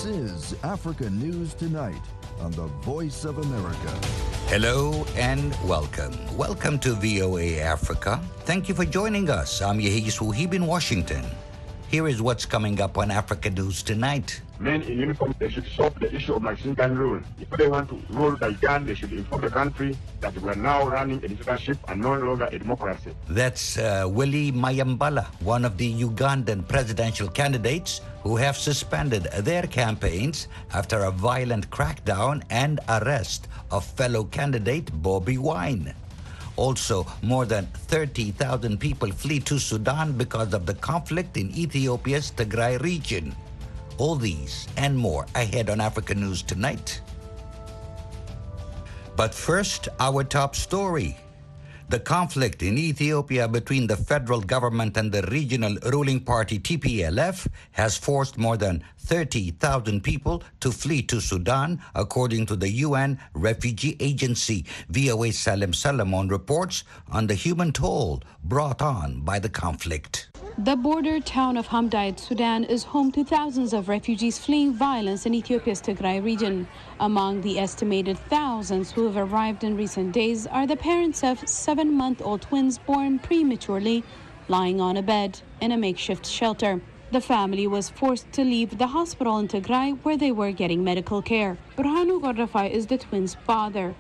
This is Africa News Tonight on the Voice of America. Hello and welcome. Welcome to VOA Africa. Thank you for joining us. I'm Yehis Wuhib in Washington. Here is what's coming up on Africa News Tonight. Men in uniform, they should solve the issue of machine gun rule. If they want to rule by gun, they should inform the country that we are now running a dictatorship and no longer a democracy. That's Willie Mayambala, one of the Ugandan presidential candidates who have suspended their campaigns after a violent crackdown and arrest of fellow candidate Bobby Wine. Also, more than 30,000 people flee to Sudan because of the conflict in Ethiopia's Tigray region. All these and more ahead on Africa News Tonight. But first, our top story. The conflict in Ethiopia between the federal government and the regional ruling party TPLF has forced more than 30,000 people to flee to Sudan, according to the UN Refugee Agency. VOA Salem Salamon reports on the human toll brought on by the conflict. The border town of Hamdayet, Sudan, is home to thousands of refugees fleeing violence in Ethiopia's Tigray region. Among the estimated thousands who have arrived in recent days are the parents of 7-month-old twins born prematurely, lying on a bed in a makeshift shelter. The family was forced to leave the hospital in Tigray where they were getting medical care. Burhanu Gorrafai is the twins' father.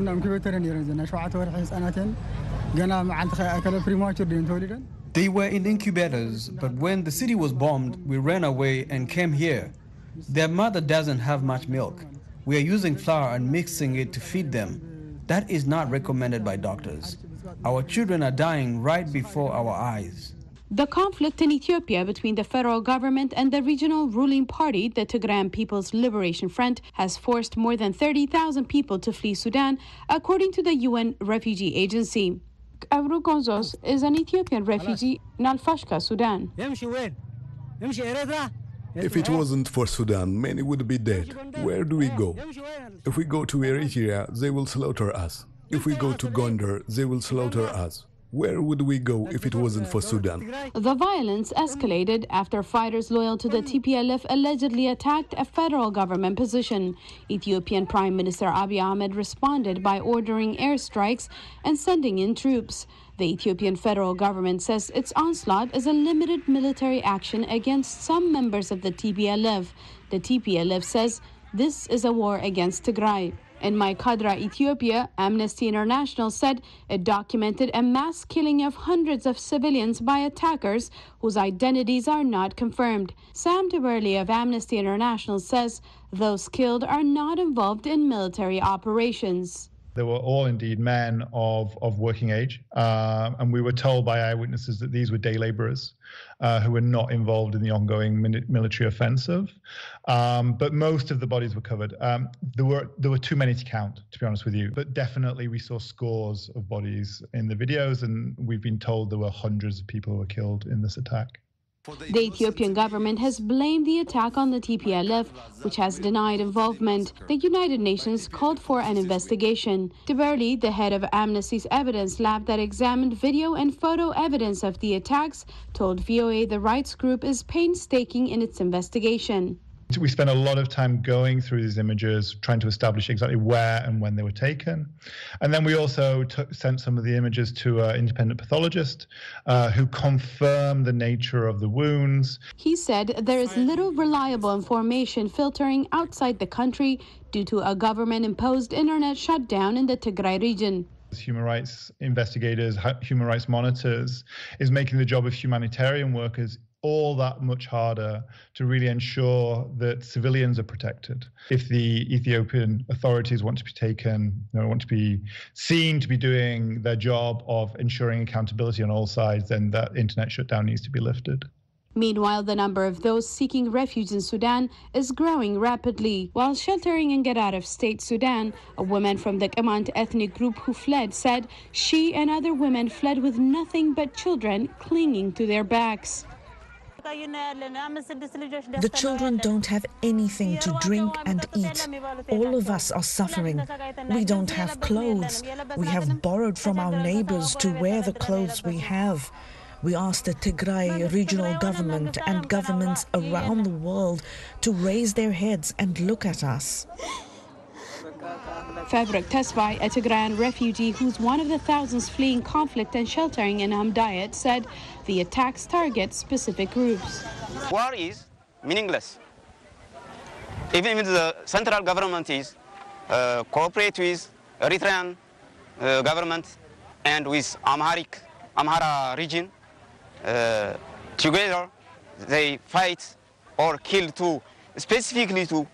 They were in incubators, but when the city was bombed, we ran away and came here. Their mother doesn't have much milk. We are using flour and mixing it to feed them. That is not recommended by doctors. Our children are dying right before our eyes. The conflict in Ethiopia between the federal government and the regional ruling party, the Tigray People's Liberation Front, has forced more than 30,000 people to flee Sudan, according to the UN Refugee Agency. Avru Gonzos is an Ethiopian refugee in Al-Fashqa, Sudan. If it wasn't for Sudan, many would be dead. Where do we go? If we go to Eritrea, they will slaughter us. If we go to Gondar, they will slaughter us. Where would we go if it wasn't for Sudan? The violence escalated after fighters loyal to the TPLF allegedly attacked a federal government position. Ethiopian Prime Minister Abiy Ahmed responded by ordering airstrikes and sending in troops. The Ethiopian federal government says its onslaught is a limited military action against some members of the TPLF. The TPLF says this is a war against Tigray. In Maikadra, Ethiopia, Amnesty International said it documented a mass killing of hundreds of civilians by attackers whose identities are not confirmed. Sam DeBurley of Amnesty International says those killed are not involved in military operations. They were all indeed men of working age, and we were told by eyewitnesses that these were day laborers who were not involved in the ongoing military offensive. But most of the bodies were covered. There were too many to count, to be honest with you. But definitely we saw scores of bodies in the videos, and we've been told there were hundreds of people who were killed in this attack. The Ethiopian government has blamed the attack on the TPLF, which has denied involvement. The United Nations called for an investigation. DeBurley, the head of Amnesty's evidence lab that examined video and photo evidence of the attacks, told VOA the rights group is painstaking in its investigation. We spent a lot of time going through these images, trying to establish exactly where and when they were taken. And then we also sent some of the images to an independent pathologist who confirmed the nature of the wounds. He said there is little reliable information filtering outside the country due to a government-imposed internet shutdown in the Tigray region. Human rights investigators, human rights monitors, is making the job of humanitarian workers all that much harder to really ensure that civilians are protected. If the Ethiopian authorities want to be taken, want to be seen to be doing their job of ensuring accountability on all sides, then that internet shutdown needs to be lifted. Meanwhile, the number of those seeking refuge in Sudan is growing rapidly. While sheltering in get-out-of-state Sudan, a woman from the Qamant ethnic group who fled said she and other women fled with nothing but children clinging to their backs. The children don't have anything to drink and eat. All of us are suffering. We don't have clothes. We have borrowed from our neighbors to wear the clothes we have. We ask the Tigray regional government and governments around the world to raise their heads and look at us. Fabric Tesfai, a Tigrayan refugee who's one of the thousands fleeing conflict and sheltering in Hamdayat, said the attacks target specific groups. War is meaningless. Even if the central government is cooperate with Eritrean government and with Amhara region, together they fight or kill specifically to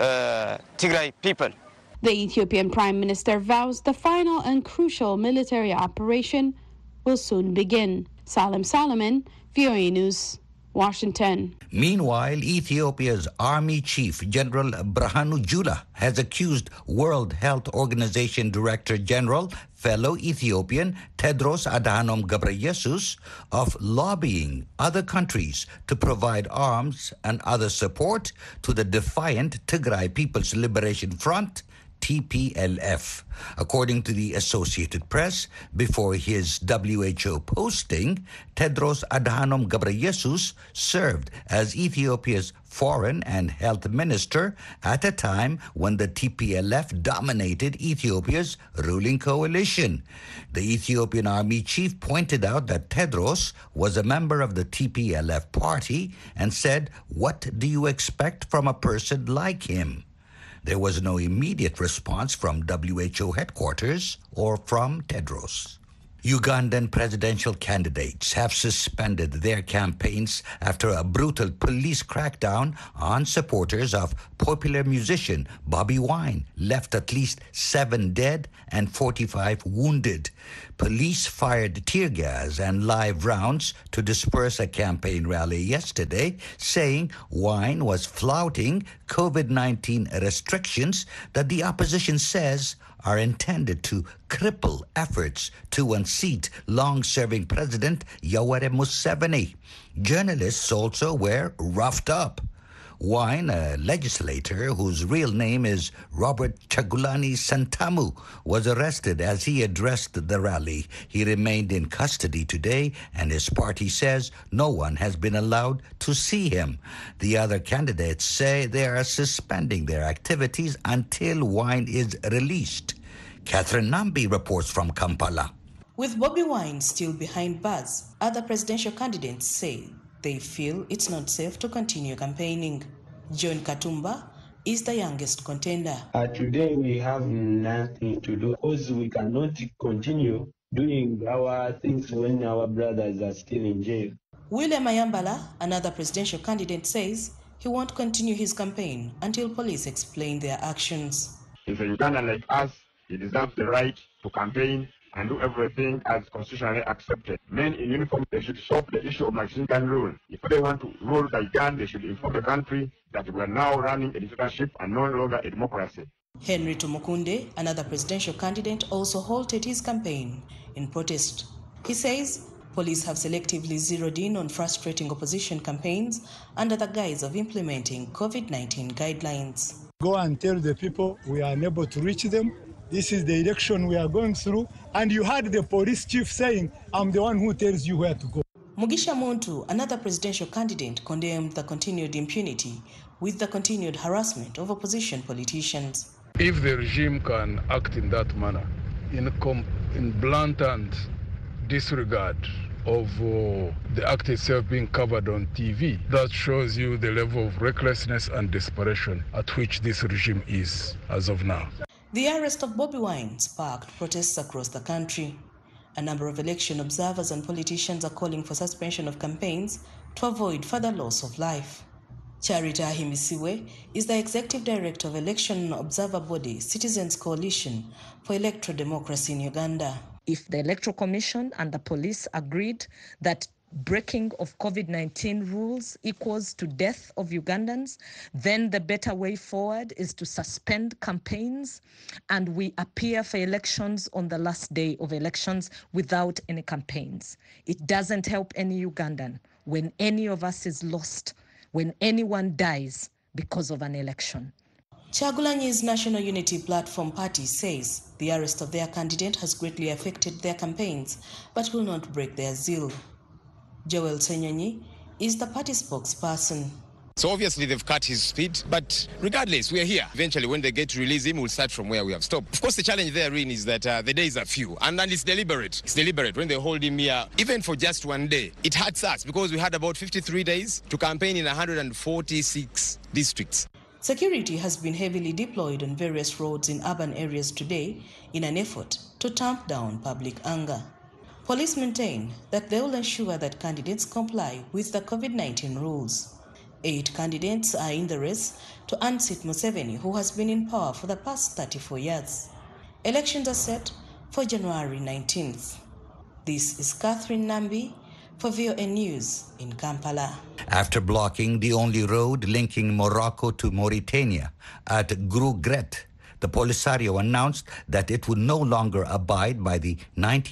Tigray people. The Ethiopian Prime Minister vows the final and crucial military operation will soon begin. Salim Salomon, VOA News, Washington. Meanwhile, Ethiopia's Army Chief General Birhanu Jula has accused World Health Organization Director General, fellow Ethiopian Tedros Adhanom Ghebreyesus, of lobbying other countries to provide arms and other support to the defiant Tigray People's Liberation Front, TPLF. According to the Associated Press, before his WHO posting, Tedros Adhanom Ghebreyesus served as Ethiopia's Foreign and Health Minister at a time when the TPLF dominated Ethiopia's ruling coalition. The Ethiopian Army Chief pointed out that Tedros was a member of the TPLF party and said, "What do you expect from a person like him?" There was no immediate response from WHO headquarters or from Tedros. Ugandan presidential candidates have suspended their campaigns after a brutal police crackdown on supporters of popular musician Bobi Wine left at least 7 dead and 45 wounded. Police fired tear gas and live rounds to disperse a campaign rally yesterday, saying Wine was flouting COVID-19 restrictions that the opposition says are intended to cripple efforts to unseat long-serving President Yoweri Museveni. Journalists also were roughed up. Wine, a legislator whose real name is Robert Chagulani Santamu, was arrested as he addressed the rally. He remained in custody today, and his party says no one has been allowed to see him. The other candidates say they are suspending their activities until Wine is released. Catherine Nambi reports from Kampala. With Bobi Wine still behind bars, other presidential candidates say they feel it's not safe to continue campaigning. John Katumba is the youngest contender. Today we have nothing to do because we cannot continue doing our things when our brothers are still in jail. William Mayambala, another presidential candidate, says he won't continue his campaign until police explain their actions. If a Ugandan like us, he deserves the right to campaign and do everything as constitutionally accepted. Men in uniform, they should stop the issue of machine gun rule. If they want to rule by gun, they should inform the country that we are now running a dictatorship and no longer a democracy. Henry Tumukunde, another presidential candidate, also halted his campaign in protest. He says police have selectively zeroed in on frustrating opposition campaigns under the guise of implementing COVID-19 guidelines. Go and tell the people we are unable to reach them. This is the election we are going through. And you heard the police chief saying, I'm the one who tells you where to go. Mugisha Muntu, another presidential candidate, condemned the continued impunity with the continued harassment of opposition politicians. If the regime can act in that manner, in blatant disregard of the act itself being covered on TV, that shows you the level of recklessness and desperation at which this regime is as of now. The arrest of Bobi Wine sparked protests across the country. A number of election observers and politicians are calling for suspension of campaigns to avoid further loss of life. Charita Ahimisiwe is the executive director of election observer body Citizens Coalition for Electoral Democracy in Uganda. If the Electoral Commission and the police agreed that breaking of COVID-19 rules equals to death of Ugandans, then the better way forward is to suspend campaigns and we appear for elections on the last day of elections without any campaigns. It doesn't help any Ugandan when any of us is lost, when anyone dies because of an election. Chagulanyi's National Unity Platform Party says the arrest of their candidate has greatly affected their campaigns but will not break their zeal. Joel Senyonyi is the party spokesperson. So obviously they've cut his speed, but regardless, we are here. Eventually, when they get to release him, we'll start from where we have stopped. Of course, the challenge therein is that the days are few, and it's deliberate. It's deliberate. When they hold him here, even for just one day, it hurts us because we had about 53 days to campaign in 146 districts. Security has been heavily deployed on various roads in urban areas today in an effort to tamp down public anger. Police maintain that they will ensure that candidates comply with the COVID-19 rules. 8 candidates are in the race to unseat Museveni, who has been in power for the past 34 years. Elections are set for January 19th. This is Catherine Nambi for VOA News in Kampala. After blocking the only road linking Morocco to Mauritania at Grougret, the Polisario announced that it would no longer abide by the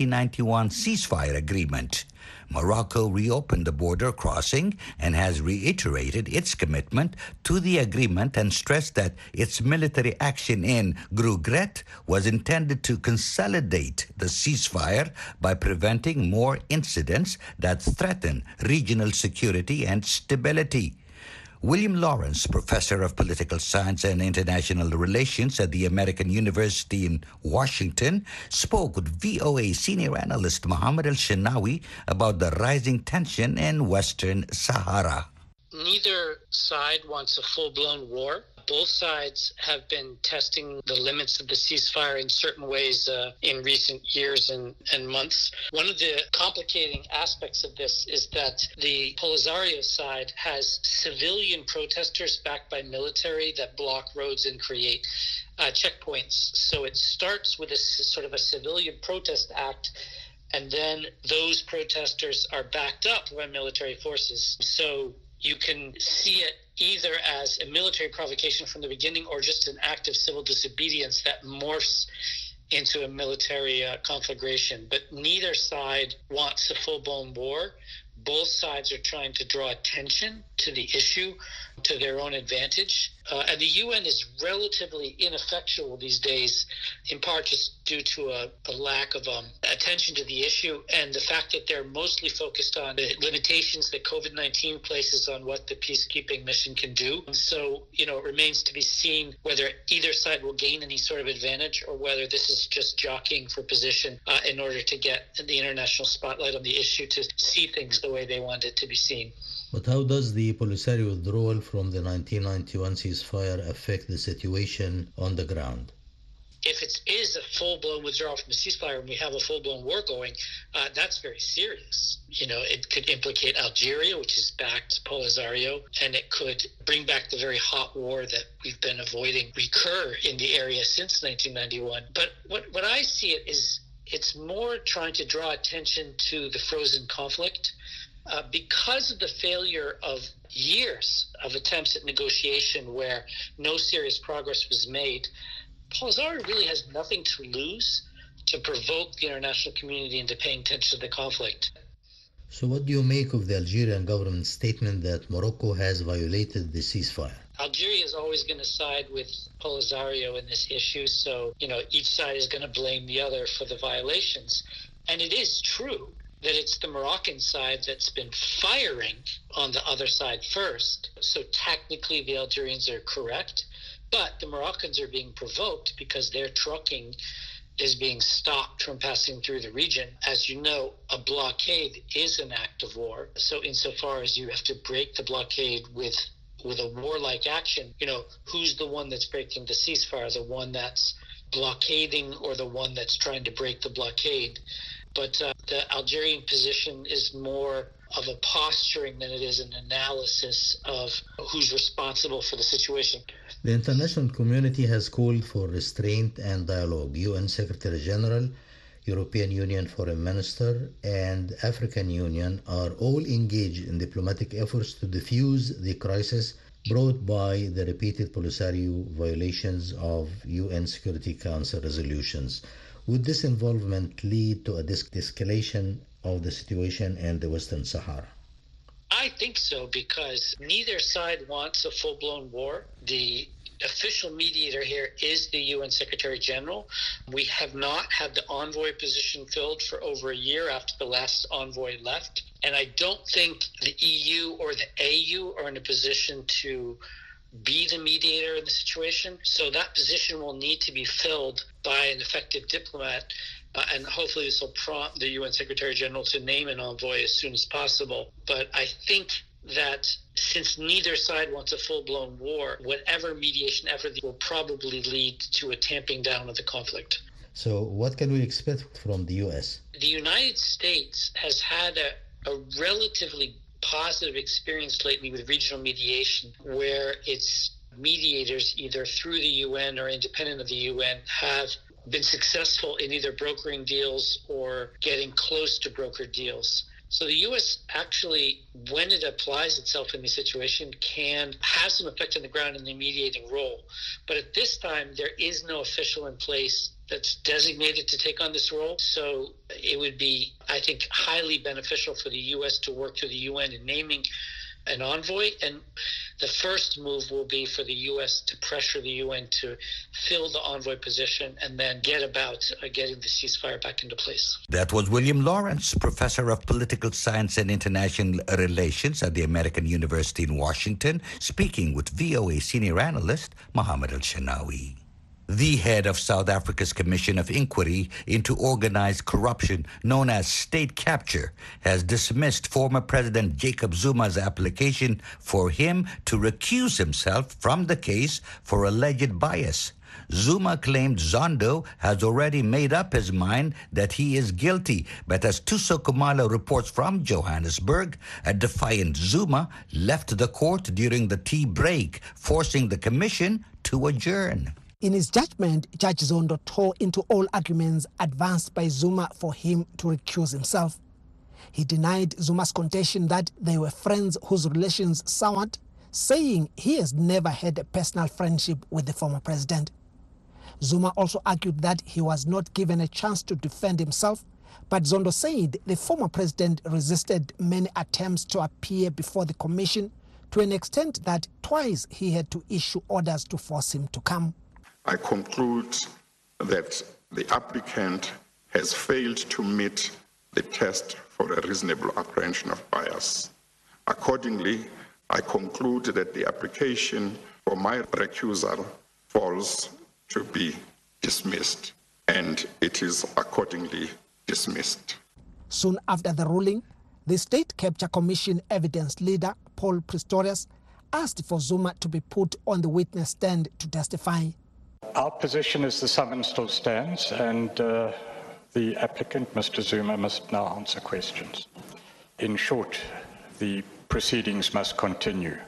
1991 ceasefire agreement. Morocco reopened the border crossing and has reiterated its commitment to the agreement and stressed that its military action in Grougret was intended to consolidate the ceasefire by preventing more incidents that threaten regional security and stability. William Lawrence, professor of political science and international relations at the American University in Washington, spoke with VOA senior analyst Mohammed Al-Shinawi about the rising tension in Western Sahara. Neither side wants a full-blown war. Both sides have been testing the limits of the ceasefire in certain ways in recent years and months. One of the complicating aspects of this is that the Polisario side has civilian protesters backed by military that block roads and create checkpoints. So it starts with a sort of a civilian protest act, and then those protesters are backed up by military forces. So you can see it either as a military provocation from the beginning or just an act of civil disobedience that morphs into a military conflagration. But neither side wants a full-blown war. Both sides are trying to draw attention to the issue to their own advantage. And the UN is relatively ineffectual these days, in part just due to a lack of attention to the issue and the fact that they're mostly focused on the limitations that COVID-19 places on what the peacekeeping mission can do. So, it remains to be seen whether either side will gain any sort of advantage or whether this is just jockeying for position in order to get the international spotlight on the issue to see things the way they want it to be seen. But how does the Polisario withdrawal from the 1991 ceasefire affect the situation on the ground? If it is a full-blown withdrawal from the ceasefire and we have a full-blown war going, that's very serious. It could implicate Algeria, which has backed Polisario, and it could bring back the very hot war that we've been avoiding recur in the area since 1991. But what I see it is it's more trying to draw attention to the frozen conflict. Because of the failure of years of attempts at negotiation where no serious progress was made, Polisario really has nothing to lose to provoke the international community into paying attention to the conflict. So what do you make of the Algerian government's statement that Morocco has violated the ceasefire? Algeria is always going to side with Polisario in this issue, so each side is going to blame the other for the violations. And it is true that it's the Moroccan side that's been firing on the other side first. So technically the Algerians are correct, but the Moroccans are being provoked because their trucking is being stopped from passing through the region. As you know, a blockade is an act of war. So insofar as you have to break the blockade with a warlike action, who's the one that's breaking the ceasefire, the one that's blockading or the one that's trying to break the blockade? But the Algerian position is more of a posturing than it is an analysis of who's responsible for the situation. The international community has called for restraint and dialogue. UN Secretary General, European Union Foreign Minister, and African Union are all engaged in diplomatic efforts to defuse the crisis brought by the repeated Polisario violations of UN Security Council resolutions. Would this involvement lead to a de-escalation of the situation in the Western Sahara? I think so, because neither side wants a full-blown war. The official mediator here is the UN Secretary General. We have not had the envoy position filled for over a year after the last envoy left. And I don't think the EU or the AU are in a position to be the mediator in the situation. So that position will need to be filled by an effective diplomat. And hopefully this will prompt the UN Secretary General to name an envoy as soon as possible. But I think that since neither side wants a full-blown war, whatever mediation effort will probably lead to a tamping down of the conflict. So what can we expect from the U.S.? The United States has had a relatively positive experience lately with regional mediation, where its mediators, either through the UN or independent of the UN, have been successful in either brokering deals or getting close to brokered deals. So the U.S. actually, when it applies itself in the situation, can have some effect on the ground in the mediating role. But at this time, there is no official in place that's designated to take on this role. So it would be, I think, highly beneficial for the U.S. to work through the UN in naming an envoy. And the first move will be for the U.S. to pressure the UN to fill the envoy position and then get about getting the ceasefire back into place. That was William Lawrence, professor of political science and international relations at the American University in Washington, speaking with VOA senior analyst Mohammed Al-Shanawi. The head of South Africa's Commission of Inquiry into Organized Corruption, known as State Capture, has dismissed former President Jacob Zuma's application for him to recuse himself from the case for alleged bias. Zuma claimed Zondo has already made up his mind that he is guilty, but as Thuso Khumalo reports from Johannesburg, a defiant Zuma left the court during the tea break, forcing the commission to adjourn. In his judgment, Judge Zondo tore into all arguments advanced by Zuma for him to recuse himself. He denied Zuma's contention that they were friends whose relations soured, saying he has never had a personal friendship with the former president. Zuma also argued that he was not given a chance to defend himself, but Zondo said the former president resisted many attempts to appear before the commission to an extent that twice he had to issue orders to force him to come. I conclude that the applicant has failed to meet the test for a reasonable apprehension of bias. Accordingly, I conclude that the application for my recusal falls to be dismissed, and it is accordingly dismissed. Soon after the ruling, the State Capture Commission evidence leader, Paul Pistorius, asked for Zuma to be put on the witness stand to testify. Our position is the summons still stands, and the applicant, Mr. Zuma, must now answer questions. In short, the proceedings must continue,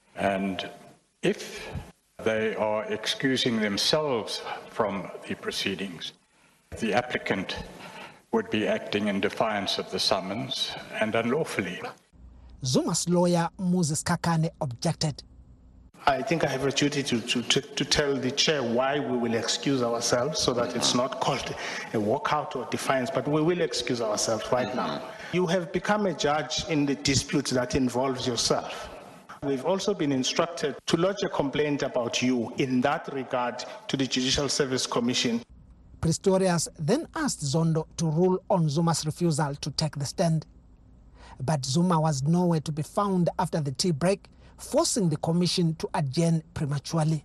and if they are excusing themselves from the proceedings, the applicant would be acting in defiance of the summons and unlawfully. Zuma's lawyer, Moses Kakane, objected. I think I have a duty to tell the chair why we will excuse ourselves, so that it's not called a walkout or defiance, but we will excuse ourselves right now. You have become a judge in the dispute that involves yourself. We've also been instructed to lodge a complaint about you in that regard to the Judicial Service Commission. Pistorius then asked Zondo to rule on Zuma's refusal to take the stand. But Zuma was nowhere to be found after the tea break, forcing the commission to adjourn prematurely.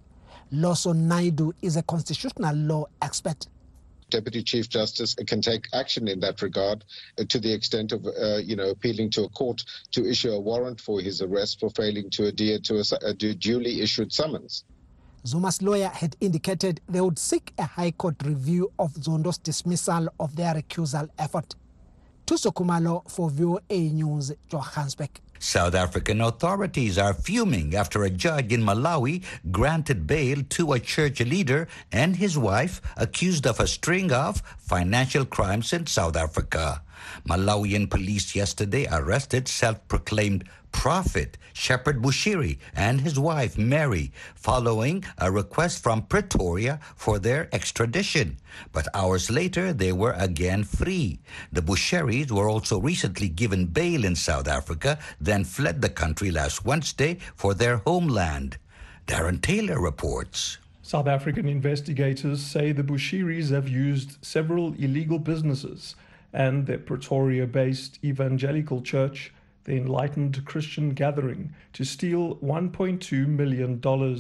Lawson Naidu is a constitutional law expert. Deputy Chief Justice can take action in that regard to the extent of, appealing to a court to issue a warrant for his arrest for failing to adhere to a duly issued summons. Zuma's lawyer had indicated they would seek a High Court review of Zondo's dismissal of their recusal effort. Thuso Khumalo for VOA News, Johannesburg. South African authorities are fuming after a judge in Malawi granted bail to a church leader and his wife accused of a string of financial crimes in South Africa. Malawian police yesterday arrested self-proclaimed prophet Shepherd Bushiri and his wife Mary following a request from Pretoria for their extradition. But hours later, they were again free. The Bushiris were also recently given bail in South Africa, then fled the country last Wednesday for their homeland. Darren Taylor reports. South African investigators say the Bushiris have used several illegal businesses and their Pretoria-based evangelical church, the Enlightened Christian Gathering, to steal $1.2 million.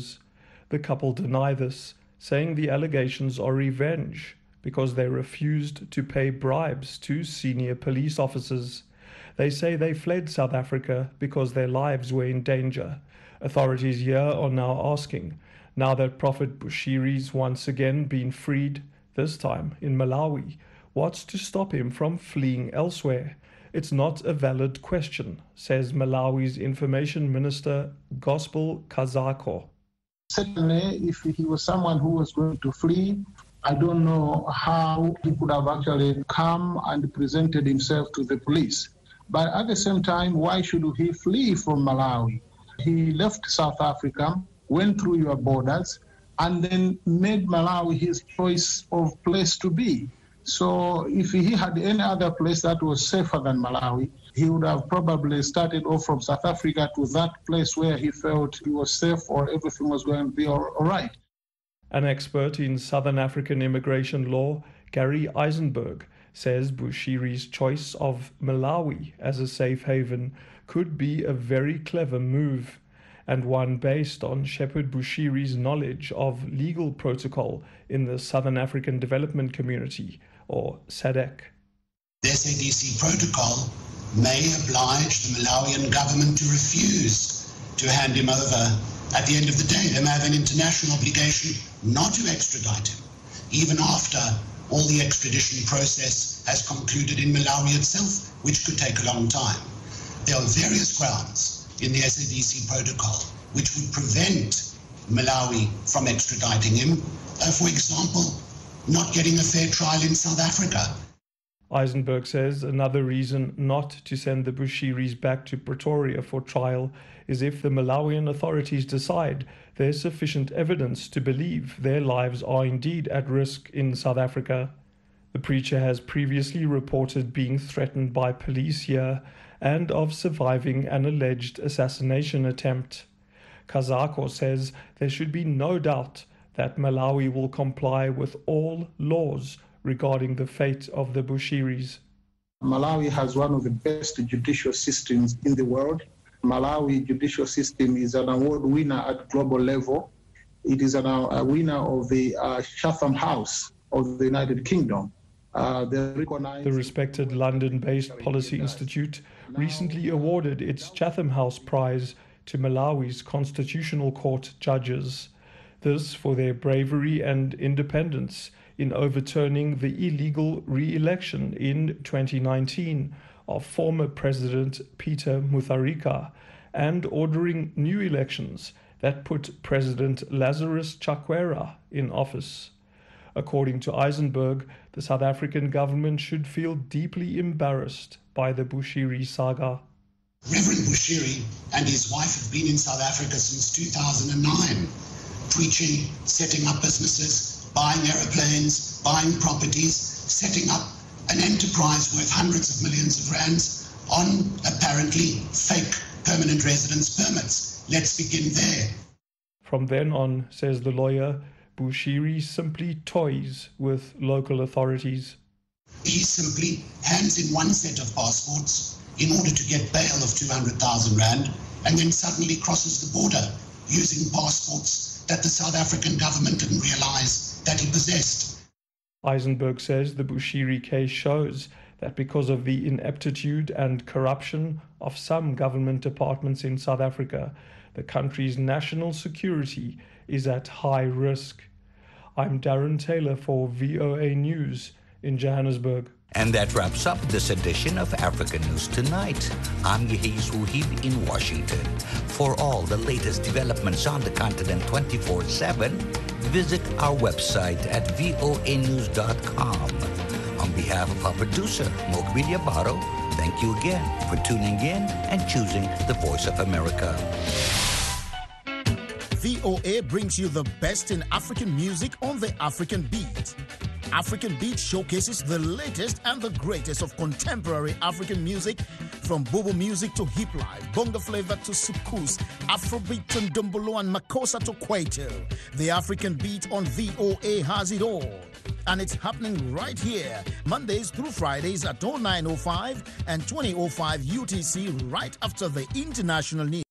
The couple deny this, saying the allegations are revenge because they refused to pay bribes to senior police officers. They say they fled South Africa because their lives were in danger. Authorities here are now asking, now that Prophet Bushiri's once again been freed, this time in Malawi, what's to stop him from fleeing elsewhere? It's not a valid question, says Malawi's Information Minister, Gospel Kazako. Certainly, if he was someone who was going to flee, I don't know how he could have actually come and presented himself to the police. But at the same time, why should he flee from Malawi? He left South Africa, went through your borders, and then made Malawi his choice of place to be. So if he had any other place that was safer than Malawi, he would have probably started off from South Africa to that place where he felt he was safe or everything was going to be all right. An expert in Southern African immigration law, Gary Eisenberg, says Bushiri's choice of Malawi as a safe haven could be a very clever move, and one based on Shepherd Bushiri's knowledge of legal protocol in the Southern African Development Community, or SADC. The SADC protocol may oblige the Malawian government to refuse to hand him over. At the end of the day, they may have an international obligation not to extradite him, even after all the extradition process has concluded in Malawi itself, which could take a long time. There are various grounds in the SADC protocol which would prevent Malawi from extraditing him. For example, not getting a fair trial in South Africa. Eisenberg says another reason not to send the Bushiris back to Pretoria for trial is if the Malawian authorities decide there's sufficient evidence to believe their lives are indeed at risk in South Africa. The preacher has previously reported being threatened by police here and of surviving an alleged assassination attempt. Kazako says there should be no doubt that Malawi will comply with all laws regarding the fate of the Bushiris. Malawi has one of the best judicial systems in the world. Malawi judicial system is an award winner at global level. It is a winner of the Chatham House of the United Kingdom. The respected London-based Policy Institute recently awarded its Chatham House Prize to Malawi's Constitutional Court judges. This for their bravery and independence in overturning the illegal re-election in 2019 of former President Peter Mutharika and ordering new elections that put President Lazarus Chakwera in office. According to Eisenberg, the South African government should feel deeply embarrassed by the Bushiri saga. Reverend Bushiri and his wife have been in South Africa since 2009, preaching, setting up businesses, buying aeroplanes, buying properties, setting up an enterprise worth hundreds of millions of rands on apparently fake permanent residence permits. Let's begin there. From then on, says the lawyer, Bushiri simply toys with local authorities. He simply hands in one set of passports in order to get bail of 200,000 rand and then suddenly crosses the border using passports that the South African government didn't realize that he possessed. Eisenberg says the Bushiri case shows that because of the ineptitude and corruption of some government departments in South Africa, the country's national security is at high risk. I'm Darren Taylor for VOA News in Johannesburg. And that wraps up this edition of African News Tonight. I'm Yehis Wuhib in Washington. For all the latest developments on the continent 24/7, visit our website at voanews.com. On behalf of our producer, Mokbi Diabaro, thank you again for tuning in and choosing the Voice of America. VOA brings you the best in African music on the African beat. African Beat showcases the latest and the greatest of contemporary African music, from Bobo music to hip life, bongo flavor to soukous, Afrobeat to Ndombolo and Makossa to Kwaito. The African Beat on VOA has it all. And it's happening right here, Mondays through Fridays at 09:05 and 20:05 UTC, right after the international news.